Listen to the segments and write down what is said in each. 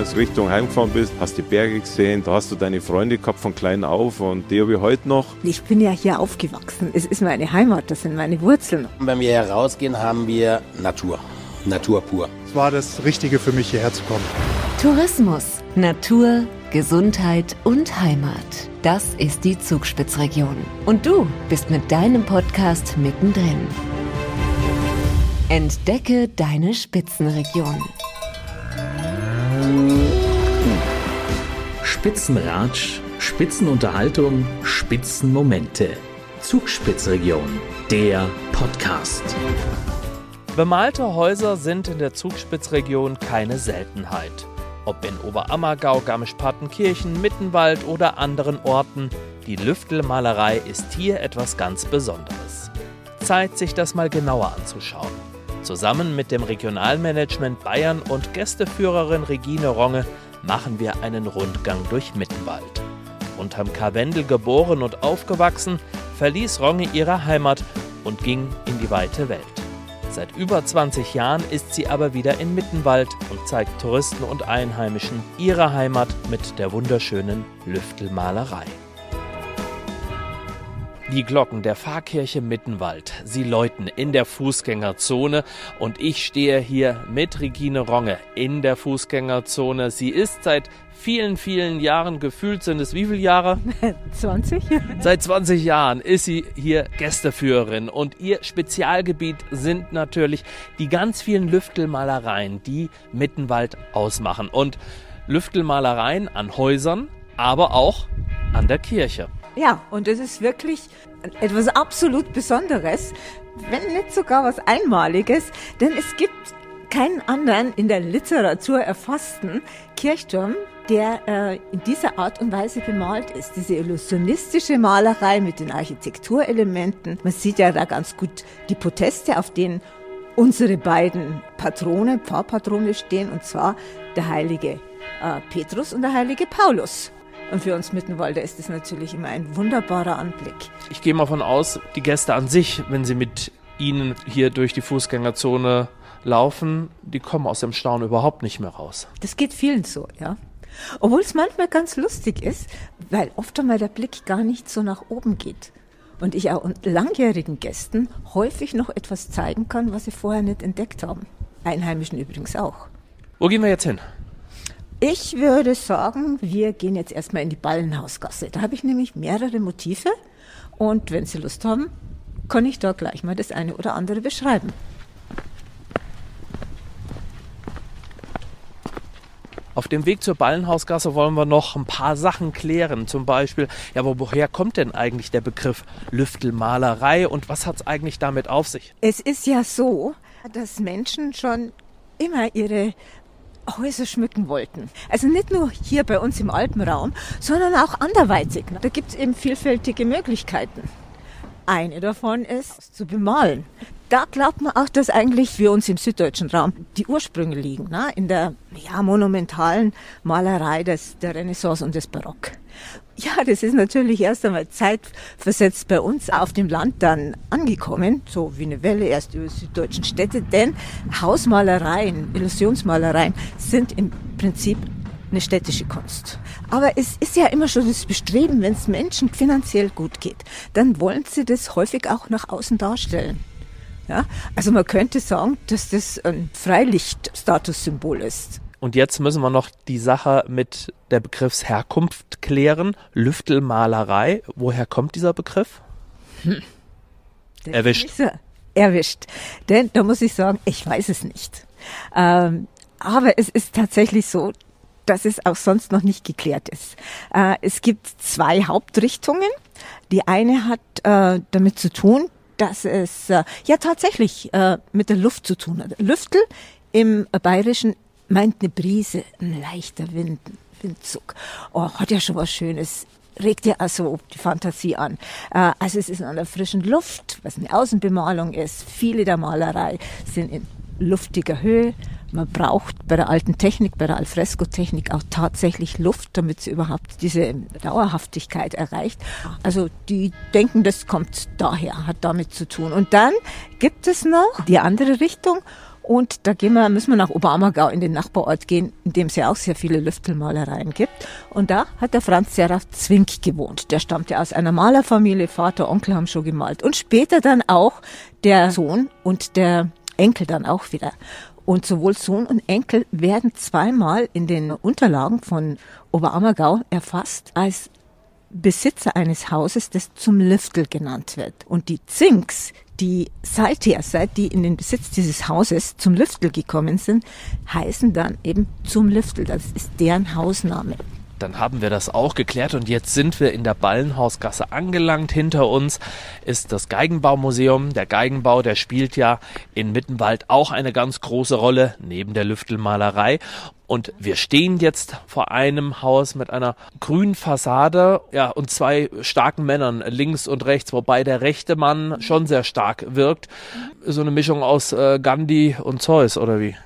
jetzt Richtung heimgefahren bist, hast die Berge gesehen, da hast du deine Freunde gehabt von klein auf und die habe ich heute noch. Ich bin ja hier aufgewachsen. Es ist meine Heimat, das sind meine Wurzeln. Wenn wir hier rausgehen, haben wir Natur. Natur pur. Es war das Richtige für mich, hierher zu kommen. Tourismus, Natur, Gesundheit und Heimat. Das ist die Zugspitzregion. Und du bist mit deinem Podcast mittendrin. Entdecke deine Spitzenregion. Spitzenratsch, Spitzenunterhaltung, Spitzenmomente. Zugspitzregion, der Podcast. Bemalte Häuser sind in der Zugspitzregion keine Seltenheit. Ob in Oberammergau, Garmisch-Partenkirchen, Mittenwald oder anderen Orten, die Lüftel-Malerei ist hier etwas ganz Besonderes. Zeit, sich das mal genauer anzuschauen. Zusammen mit dem Regionalmanagement Bayern und Gästeführerin Regine Ronge machen wir einen Rundgang durch Mittenwald. Unterm Karwendel geboren und aufgewachsen, verließ Ronge ihre Heimat und ging in die weite Welt. Seit über 20 Jahren ist sie aber wieder in Mittenwald und zeigt Touristen und Einheimischen ihre Heimat mit der wunderschönen Lüftel-Malerei. Die Glocken der Pfarrkirche Mittenwald, sie läuten in der Fußgängerzone und ich stehe hier mit Regine Ronge in der Fußgängerzone. Sie ist seit vielen, vielen Jahren, gefühlt sind es wie viele Jahre? 20. Seit 20 Jahren ist sie hier Gästeführerin und ihr Spezialgebiet sind natürlich die ganz vielen Lüftelmalereien, die Mittenwald ausmachen. Und Lüftelmalereien an Häusern, aber auch an der Kirche. Ja, und es ist wirklich etwas absolut Besonderes, wenn nicht sogar was Einmaliges, denn es gibt keinen anderen in der Literatur erfassten Kirchturm, der in dieser Art und Weise bemalt ist. Diese illusionistische Malerei mit den Architekturelementen. Man sieht ja da ganz gut die Podeste, auf denen unsere beiden Patrone, Pfarrpatrone stehen, und zwar der heilige Petrus und der heilige Paulus. Und für uns Mittenwalder ist es natürlich immer ein wunderbarer Anblick. Ich gehe mal von aus, die Gäste an sich, wenn sie mit Ihnen hier durch die Fußgängerzone laufen, die kommen aus dem Staunen überhaupt nicht mehr raus. Das geht vielen so, ja. Obwohl es manchmal ganz lustig ist, weil oft einmal der Blick gar nicht so nach oben geht. Und ich auch langjährigen Gästen häufig noch etwas zeigen kann, was sie vorher nicht entdeckt haben. Einheimischen übrigens auch. Wo gehen wir jetzt hin? Ich würde sagen, wir gehen jetzt erstmal in die Ballenhausgasse. Da habe ich nämlich mehrere Motive und wenn Sie Lust haben, kann ich da gleich mal das eine oder andere beschreiben. Auf dem Weg zur Ballenhausgasse wollen wir noch ein paar Sachen klären. Zum Beispiel, ja, woher kommt denn eigentlich der Begriff Lüftelmalerei und was hat es eigentlich damit auf sich? Es ist ja so, dass Menschen schon immer ihre Häuser schmücken wollten. Also nicht nur hier bei uns im Alpenraum, sondern auch anderweitig. Da gibt es eben vielfältige Möglichkeiten. Eine davon ist zu bemalen. Da glaubt man auch, dass eigentlich für uns im süddeutschen Raum die Ursprünge liegen, ne? In der monumentalen Malerei der Renaissance und des Barock. Ja, das ist natürlich erst einmal zeitversetzt bei uns auf dem Land dann angekommen, so wie eine Welle erst über die süddeutschen Städte, denn Hausmalereien, Illusionsmalereien sind im Prinzip eine städtische Kunst. Aber es ist ja immer schon das Bestreben, wenn es Menschen finanziell gut geht, dann wollen sie das häufig auch nach außen darstellen. Ja, also man könnte sagen, dass das ein Freilichtstatussymbol ist. Und jetzt müssen wir noch die Sache mit der Begriffsherkunft klären. Lüftelmalerei, woher kommt dieser Begriff? Erwischt. Erwischt. Denn da muss ich sagen, ich weiß es nicht. Aber es ist tatsächlich so, dass es auch sonst noch nicht geklärt ist. Es gibt zwei Hauptrichtungen. Die eine hat damit zu tun, dass es tatsächlich mit der Luft zu tun hat. Lüftel im Bayerischen meint eine Brise, ein leichter Windzug. Oh, hat ja schon was Schönes. Regt ja also die Fantasie an. Also es ist an der frischen Luft, was eine Außenbemalung ist. Viele der Malerei sind in luftiger Höhe. Man braucht bei der alten Technik, bei der Alfresco-Technik auch tatsächlich Luft, damit sie überhaupt diese Dauerhaftigkeit erreicht. Also die denken, das kommt daher, hat damit zu tun. Und dann gibt es noch die andere Richtung. Und da müssen wir nach Oberammergau in den Nachbarort gehen, in dem es ja auch sehr viele Lüftelmalereien gibt. Und da hat der Franz Seraph Zwink gewohnt. Der stammte aus einer Malerfamilie, Vater, Onkel haben schon gemalt. Und später dann auch der Sohn und der Enkel dann auch wieder. Und sowohl Sohn und Enkel werden zweimal in den Unterlagen von Oberammergau erfasst als Besitzer eines Hauses, das zum Lüftel genannt wird. Und die Zwinks, die seit die in den Besitz dieses Hauses zum Lüftel gekommen sind, heißen dann eben zum Lüftel. Das ist deren Hausname. Dann haben wir das auch geklärt und jetzt sind wir in der Ballenhausgasse angelangt. Hinter uns ist das Geigenbaumuseum. Der Geigenbau, der spielt ja in Mittenwald auch eine ganz große Rolle, neben der Lüftelmalerei. Und wir stehen jetzt vor einem Haus mit einer grünen Fassade, ja, und zwei starken Männern links und rechts, wobei der rechte Mann schon sehr stark wirkt. So eine Mischung aus Gandhi und Zeus, oder wie?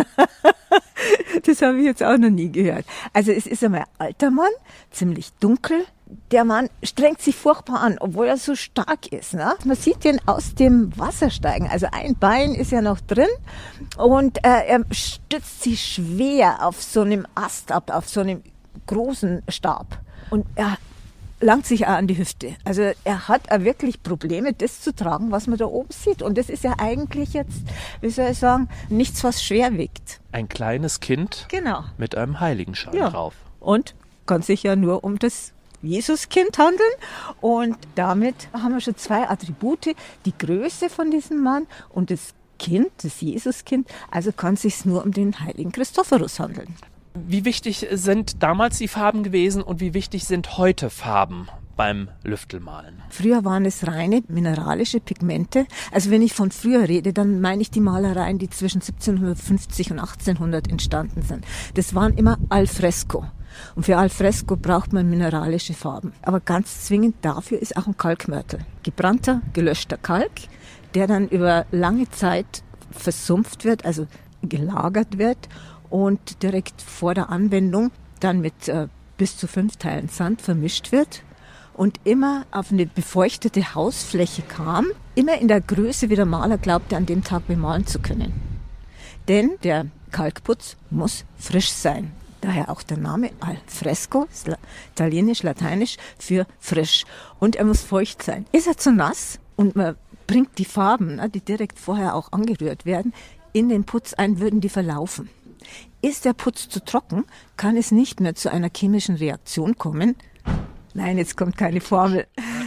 Das habe ich jetzt auch noch nie gehört. Also es ist einmal ein alter Mann, ziemlich dunkel. Der Mann strengt sich furchtbar an, obwohl er so stark ist. Ne? Man sieht ihn aus dem Wasser steigen. Also ein Bein ist ja noch drin und er stützt sich schwer auf so einem Ast ab, auf so einem großen Stab. Und er langt sich auch an die Hüfte. Also er hat auch wirklich Probleme, das zu tragen, was man da oben sieht. Und das ist ja eigentlich jetzt, wie soll ich sagen, nichts, was schwer wiegt. Ein kleines Kind mit einem Heiligenschein drauf. Und kann sich ja nur um das Jesuskind handeln. Und damit haben wir schon zwei Attribute. Die Größe von diesem Mann und das Kind, das Jesuskind. Also kann es sich nur um den heiligen Christophorus handeln. Wie wichtig sind damals die Farben gewesen und wie wichtig sind heute Farben beim Lüftelmalen? Früher waren es reine mineralische Pigmente. Also wenn ich von früher rede, dann meine ich die Malereien, die zwischen 1750 und 1800 entstanden sind. Das waren immer Alfresco. Und für Alfresco braucht man mineralische Farben. Aber ganz zwingend dafür ist auch ein Kalkmörtel. Gebrannter, gelöschter Kalk, der dann über lange Zeit versumpft wird, also gelagert wird und direkt vor der Anwendung dann mit bis zu 5 Teilen Sand vermischt wird und immer auf eine befeuchtete Hausfläche kam, immer in der Größe, wie der Maler glaubte, an dem Tag bemalen zu können. Denn der Kalkputz muss frisch sein. Daher auch der Name Alfresco, italienisch, lateinisch für frisch. Und er muss feucht sein. Ist er zu nass und man bringt die Farben, die direkt vorher auch angerührt werden, in den Putz ein, würden die verlaufen. Ist der Putz zu trocken, kann es nicht mehr zu einer chemischen Reaktion kommen. Nein, jetzt kommt keine Formel.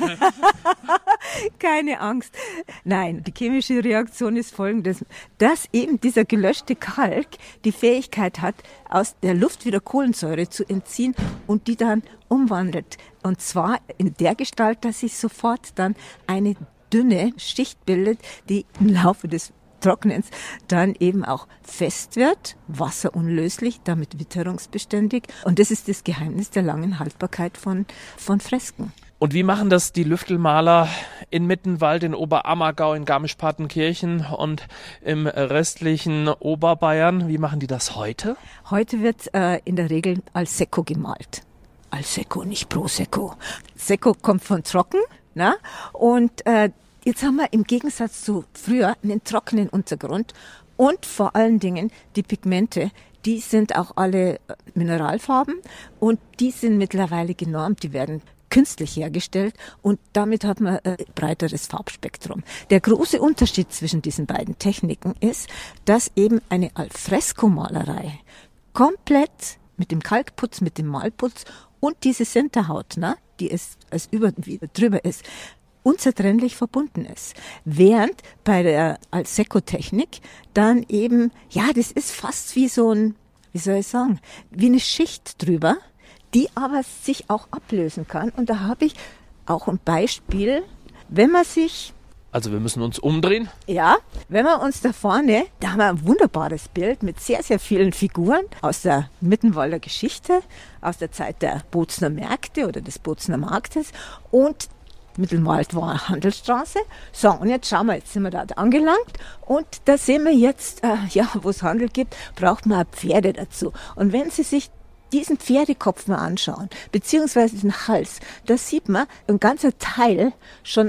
Keine Angst. Nein, die chemische Reaktion ist folgendes, dass eben dieser gelöschte Kalk die Fähigkeit hat, aus der Luft wieder Kohlensäure zu entziehen und die dann umwandelt. Und zwar in der Gestalt, dass sich sofort dann eine dünne Schicht bildet, die im Laufe des Trocknens dann eben auch fest wird, wasserunlöslich, damit witterungsbeständig. Und das ist das Geheimnis der langen Haltbarkeit von Fresken. Und wie machen das die Lüftelmaler in Mittenwald, in Oberammergau, in Garmisch-Partenkirchen und im restlichen Oberbayern? Wie machen die das heute? Heute wird in der Regel al secco gemalt. Al secco, nicht pro secco. Secco kommt von trocken, na? Und jetzt haben wir im Gegensatz zu früher einen trockenen Untergrund und vor allen Dingen die Pigmente, die sind auch alle Mineralfarben und die sind mittlerweile genormt, die werden künstlich hergestellt und damit hat man ein breiteres Farbspektrum. Der große Unterschied zwischen diesen beiden Techniken ist, dass eben eine Alfresco-Malerei komplett mit dem Kalkputz, mit dem Malputz und diese Sinterhaut, die es als drüber ist, unzertrennlich verbunden ist. Während bei der Al secco-Technik dann eben, das ist fast wie so ein, wie soll ich sagen, wie eine Schicht drüber, die aber sich auch ablösen kann. Und da habe ich auch ein Beispiel, wenn man sich... Also wir müssen uns umdrehen? Ja, wenn wir uns da vorne, da haben wir ein wunderbares Bild mit sehr, sehr vielen Figuren aus der Mittenwalder Geschichte, aus der Zeit der Bozner Märkte oder des Bozner Marktes. Und Mittenwald war Handelsstraße. So, und jetzt schauen wir, jetzt sind wir da angelangt und da sehen wir jetzt, wo es Handel gibt, braucht man Pferde dazu. Und wenn Sie sich diesen Pferdekopf mal anschauen, beziehungsweise den Hals, da sieht man, ein ganzer Teil schon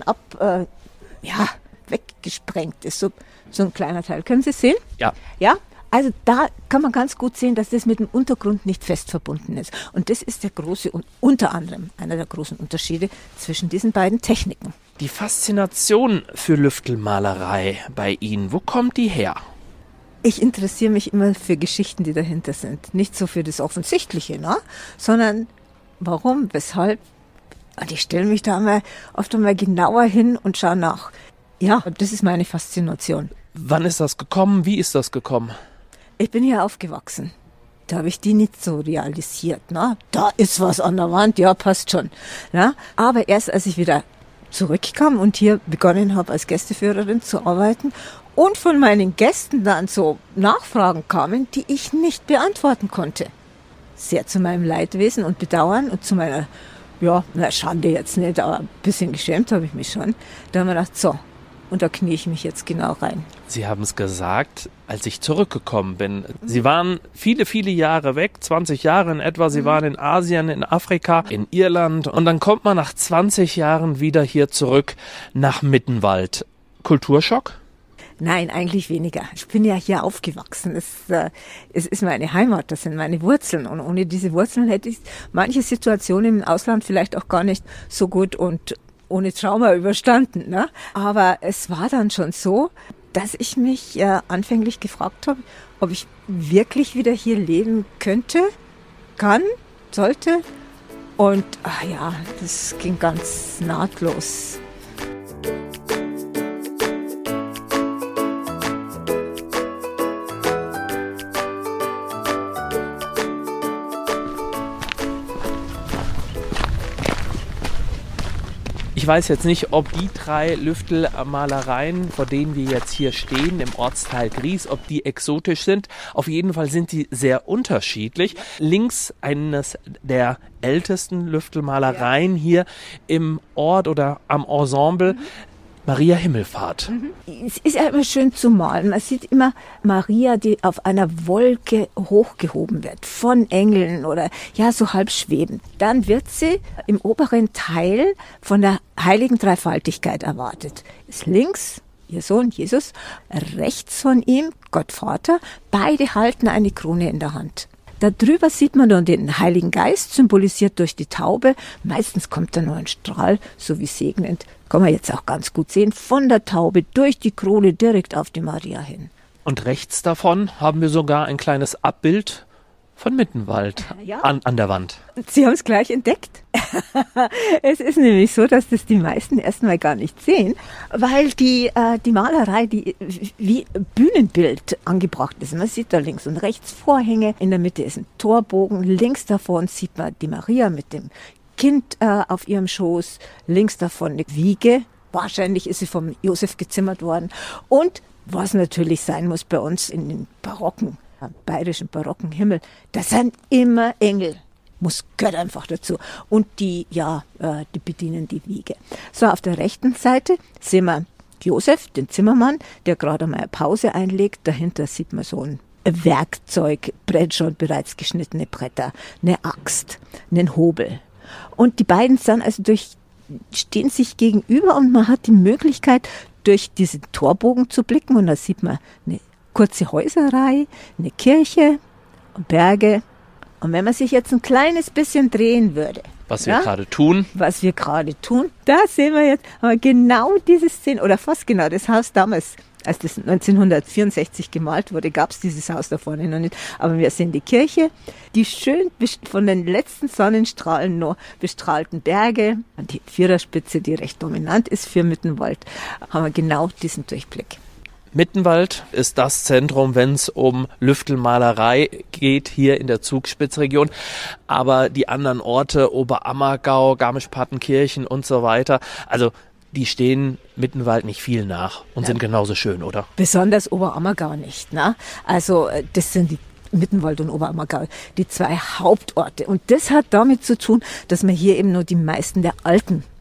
weggesprengt ist, so ein kleiner Teil. Können Sie sehen? Ja. Ja? Also da kann man ganz gut sehen, dass das mit dem Untergrund nicht fest verbunden ist. Und das ist der große und unter anderem einer der großen Unterschiede zwischen diesen beiden Techniken. Die Faszination für Lüftelmalerei bei Ihnen, wo kommt die her? Ich interessiere mich immer für Geschichten, die dahinter sind. Nicht so für das Offensichtliche, sondern warum, weshalb. Und ich stelle mich da oft einmal genauer hin und schaue nach. Ja, das ist meine Faszination. Wann ist das gekommen? Wie ist das gekommen? Ich bin hier aufgewachsen. Da habe ich die nicht so realisiert. Da ist was an der Wand, ja, passt schon. Aber erst als ich wieder zurückkam und hier begonnen habe, als Gästeführerin zu arbeiten und von meinen Gästen dann so Nachfragen kamen, die ich nicht beantworten konnte. Sehr zu meinem Leidwesen und Bedauern und zu meiner, Schande jetzt nicht, aber ein bisschen geschämt habe ich mich schon. Da haben wir gedacht, so, und da knie ich mich jetzt genau rein. Sie haben es gesagt, als ich zurückgekommen bin. Sie waren viele, viele Jahre weg, 20 Jahre in etwa. Sie waren in Asien, in Afrika, in Irland. Und dann kommt man nach 20 Jahren wieder hier zurück nach Mittenwald. Kulturschock? Nein, eigentlich weniger. Ich bin ja hier aufgewachsen. Es ist meine Heimat, das sind meine Wurzeln. Und ohne diese Wurzeln hätte ich manche Situationen im Ausland vielleicht auch gar nicht so gut und ohne Trauma überstanden. Aber es war dann schon so, dass ich mich anfänglich gefragt habe, ob ich wirklich wieder hier leben könnte, kann, sollte. Und das ging ganz nahtlos. Ich weiß jetzt nicht, ob die 3 Lüftelmalereien, vor denen wir jetzt hier stehen, im Ortsteil Gries, ob die exotisch sind. Auf jeden Fall sind sie sehr unterschiedlich. Links eines der ältesten Lüftelmalereien hier im Ort oder am Ensemble. Maria Himmelfahrt. Es ist ja immer schön zu malen. Man sieht immer Maria, die auf einer Wolke hochgehoben wird, von Engeln oder so halb schwebend. Dann wird sie im oberen Teil von der heiligen Dreifaltigkeit erwartet. Ist links ihr Sohn Jesus, rechts von ihm Gott Vater. Beide halten eine Krone in der Hand. Darüber sieht man dann den Heiligen Geist, symbolisiert durch die Taube. Meistens kommt da nur ein Strahl, so wie segnend. Kann man jetzt auch ganz gut sehen, von der Taube durch die Krone direkt auf die Maria hin. Und rechts davon haben wir sogar ein kleines Abbild von Mittenwald an der Wand. Sie haben es gleich entdeckt. Es ist nämlich so, dass das die meisten erstmal gar nicht sehen, weil die Malerei, die wie Bühnenbild angebracht ist. Man sieht da links und rechts Vorhänge, in der Mitte ist ein Torbogen, links davon sieht man die Maria mit dem Kind auf ihrem Schoß, links davon eine Wiege. Wahrscheinlich ist sie vom Josef gezimmert worden. Und was natürlich sein muss bei uns in den bayerischen barocken Himmel, das sind immer Engel. Gehört einfach dazu. Und die bedienen die Wiege. So, auf der rechten Seite sehen wir Josef, den Zimmermann, der gerade mal eine Pause einlegt. Dahinter sieht man so ein Werkzeug, schon bereits geschnittene Bretter, eine Axt, einen Hobel. Und die beiden stehen sich gegenüber und man hat die Möglichkeit, durch diesen Torbogen zu blicken. Und da sieht man eine kurze Häuserreihe, eine Kirche und Berge. Und wenn man sich jetzt ein kleines bisschen drehen würde. Was wir gerade tun, da sehen wir jetzt aber genau diese Szene, oder fast genau das Haus damals, als das 1964 gemalt wurde, gab es dieses Haus da vorne noch nicht. Aber wir sehen die Kirche, die schön von den letzten Sonnenstrahlen noch bestrahlten Berge, und die Viererspitze, die recht dominant ist für Mittenwald, haben wir genau diesen Durchblick. Mittenwald ist das Zentrum, wenn es um Lüftelmalerei geht, hier in der Zugspitzregion. Aber die anderen Orte, Oberammergau, Garmisch-Partenkirchen und so weiter, also die stehen Mittenwald nicht viel nach und sind genauso schön, oder? Besonders Oberammergau nicht, ne? Also das sind die Mittenwald und Oberammergau, die 2 Hauptorte. Und das hat damit zu tun, dass man hier eben nur die meisten der alten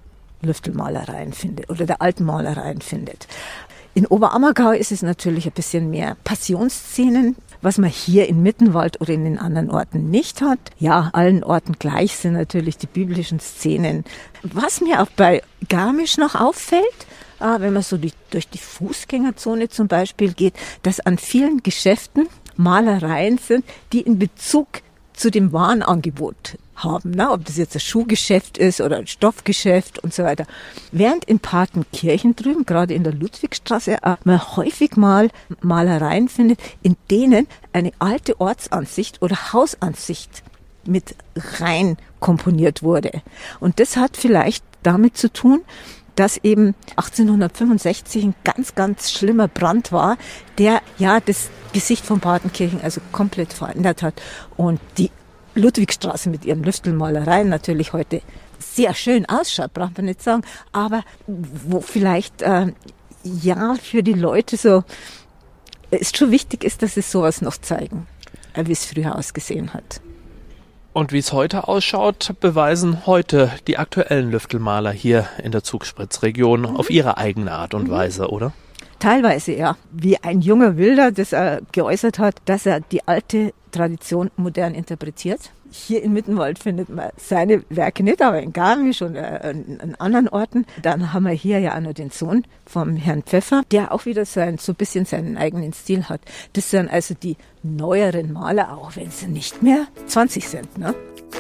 Lüftelmalereien findet oder der alten Malereien findet. In Oberammergau ist es natürlich ein bisschen mehr Passionsszenen, was man hier in Mittenwald oder in den anderen Orten nicht hat. Ja, allen Orten gleich sind natürlich die biblischen Szenen. Was mir auch bei Garmisch noch auffällt, wenn man so durch die Fußgängerzone zum Beispiel geht, dass an vielen Geschäften Malereien sind, die in Bezug zu dem Warenangebot haben, ne? Ob das jetzt ein Schuhgeschäft ist oder ein Stoffgeschäft und so weiter. Während in Partenkirchen drüben, gerade in der Ludwigstraße, man häufig mal Malereien findet, in denen eine alte Ortsansicht oder Hausansicht mit rein komponiert wurde. Und das hat vielleicht damit zu tun, dass eben 1865 ein ganz, ganz schlimmer Brand war, der ja das Gesicht von Partenkirchen also komplett verändert hat. Und die Ludwigstraße mit ihren Lüftelmalereien natürlich heute sehr schön ausschaut, braucht man nicht sagen, aber wo vielleicht für die Leute so es schon wichtig ist, dass sie sowas noch zeigen, wie es früher ausgesehen hat. Und wie es heute ausschaut, beweisen heute die aktuellen Lüftelmaler hier in der Zugspitzregion auf ihre eigene Art und Weise, oder? Teilweise, ja. Wie ein junger Wilder, das er geäußert hat, dass er die alte Tradition modern interpretiert. Hier in Mittenwald findet man seine Werke nicht, aber in Garmisch und an anderen Orten. Dann haben wir hier ja auch noch den Sohn vom Herrn Pfeffer, der auch wieder so ein bisschen seinen eigenen Stil hat. Das sind also die neueren Maler, auch wenn sie nicht mehr 20 sind, ne?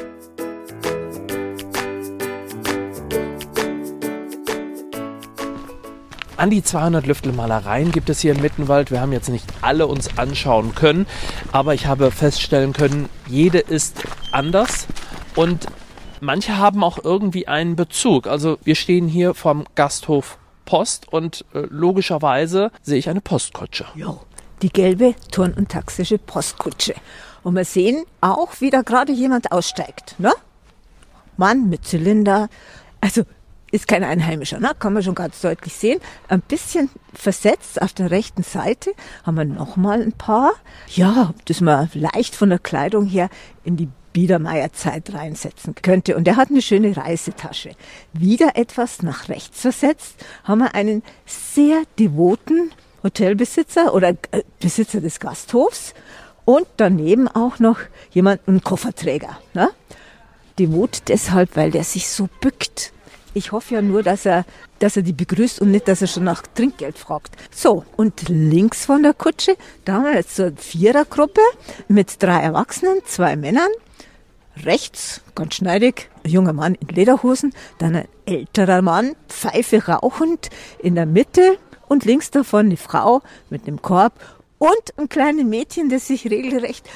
An die 200 Lüftelmalereien gibt es hier in Mittenwald. Wir haben jetzt nicht alle uns anschauen können, aber ich habe feststellen können, jede ist anders und manche haben auch irgendwie einen Bezug. Also wir stehen hier vom Gasthof Post und logischerweise sehe ich eine Postkutsche. Jo, die gelbe Turn- und taxische Postkutsche. Und wir sehen auch, wie da gerade jemand aussteigt, ne? Mann mit Zylinder, also ist kein Einheimischer, ne? Kann man schon ganz deutlich sehen. Ein bisschen versetzt auf der rechten Seite haben wir nochmal ein paar. Ja, das man leicht von der Kleidung her in die Biedermeierzeit reinsetzen könnte. Und er hat eine schöne Reisetasche. Wieder etwas nach rechts versetzt haben wir einen sehr devoten Hotelbesitzer oder Besitzer des Gasthofs und daneben auch noch einen Kofferträger, ne? Devot deshalb, weil der sich so bückt. Ich hoffe ja nur, dass er die begrüßt und nicht, dass er schon nach Trinkgeld fragt. So, und links von der Kutsche, da haben wir jetzt so eine Vierergruppe mit 3 Erwachsenen, 2 Männern. Rechts, ganz schneidig, ein junger Mann in Lederhosen, dann ein älterer Mann, Pfeife rauchend in der Mitte und links davon eine Frau mit einem Korb und ein kleines Mädchen, das sich regelrecht,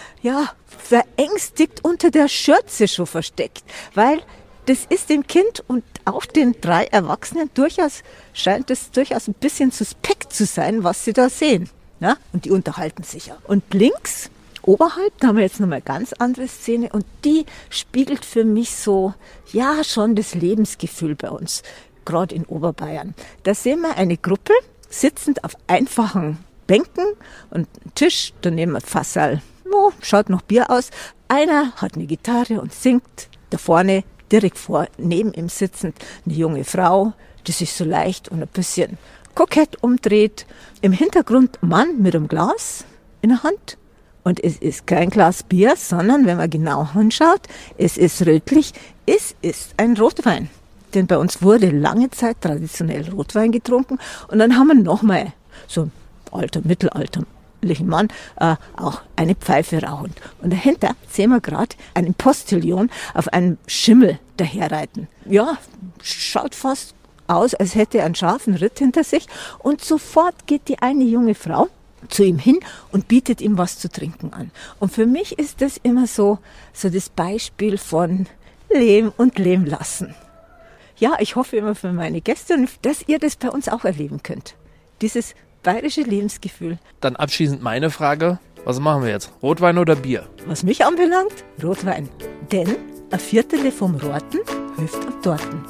verängstigt unter der Schürze schon versteckt, weil das ist dem Kind und auch den 3 Erwachsenen scheint es durchaus ein bisschen suspekt zu sein, was sie da sehen. Ja? Und die unterhalten sich ja. Und links, oberhalb, da haben wir jetzt nochmal eine ganz andere Szene und die spiegelt für mich so, ja, schon das Lebensgefühl bei uns, gerade in Oberbayern. Da sehen wir eine Gruppe sitzend auf einfachen Bänken und einen Tisch, daneben ein Fasserl. Schaut noch Bier aus. Einer hat eine Gitarre und singt da vorne direkt vor, neben ihm sitzend, eine junge Frau, die sich so leicht und ein bisschen kokett umdreht. Im Hintergrund ein Mann mit einem Glas in der Hand. Und es ist kein Glas Bier, sondern, wenn man genau hinschaut, es ist rötlich, es ist ein Rotwein. Denn bei uns wurde lange Zeit traditionell Rotwein getrunken. Und dann haben wir nochmal so ein alter, mittelalterlichen Mann, auch eine Pfeife rauchend. Und dahinter sehen wir gerade einen Postillon auf einem Schimmel daherreiten. Ja, schaut fast aus, als hätte er einen scharfen Ritt hinter sich. Und sofort geht die eine junge Frau zu ihm hin und bietet ihm was zu trinken an. Und für mich ist das immer so das Beispiel von Leben und Leben lassen. Ja, ich hoffe immer für meine Gäste, dass ihr das bei uns auch erleben könnt. Dieses bayerische Lebensgefühl. Dann abschließend meine Frage, was machen wir jetzt? Rotwein oder Bier? Was mich anbelangt, Rotwein. Denn ein Viertel vom Roten hilft am Torten.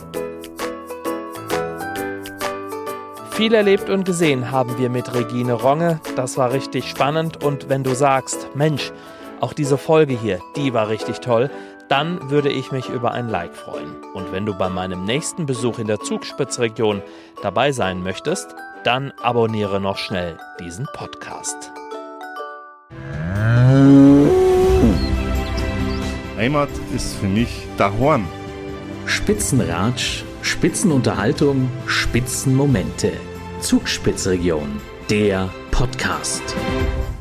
Viel erlebt und gesehen haben wir mit Regine Ronge. Das war richtig spannend. Und wenn du sagst, Mensch, auch diese Folge hier, die war richtig toll, dann würde ich mich über ein Like freuen. Und wenn du bei meinem nächsten Besuch in der Zugspitzregion dabei sein möchtest, dann abonniere noch schnell diesen Podcast. Heimat ist für mich daheim. Spitzenratsch, Spitzenunterhaltung, Spitzenmomente. Zugspitzregion, der Podcast.